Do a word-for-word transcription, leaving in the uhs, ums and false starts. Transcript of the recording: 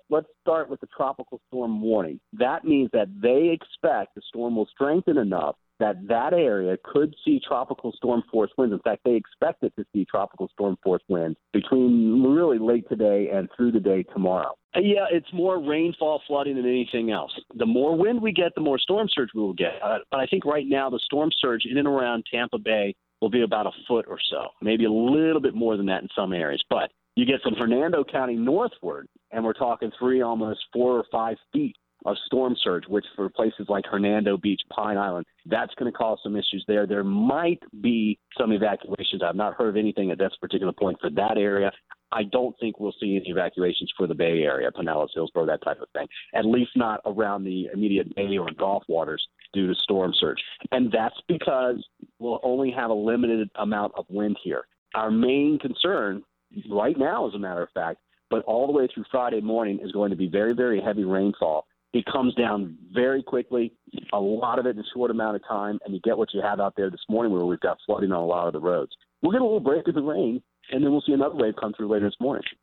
let's start with the tropical storm warning. That means that they expect the storm will strengthen enough that that area could see tropical storm force winds. In fact, they expect it to see tropical storm force winds between really late today and through the day tomorrow. And yeah, it's more rainfall flooding than anything else. The more wind we get, the more storm surge we will get. Uh, but I think right now the storm surge in and around Tampa Bay will be about a foot or so, maybe a little bit more than that in some areas. But you get from Hernando County northward, and we're talking three, almost four or five feet of storm surge, which for places like Hernando Beach, Pine Island, that's going to cause some issues there. There might be some evacuations. I've not heard of anything at this particular point for that area. I don't think we'll see any evacuations for the Bay Area, Pinellas, Hillsborough, that type of thing, at least not around the immediate Bay or Gulf waters due to storm surge. And that's because we'll only have a limited amount of wind here. Our main concern right now, as a matter of fact, but all the way through Friday morning is going to be very, very heavy rainfall. It comes down very quickly, a lot of it in a short amount of time, and you get what you have out there this morning where we've got flooding on a lot of the roads. We'll get a little break of the rain, and then we'll see another wave come through later this morning.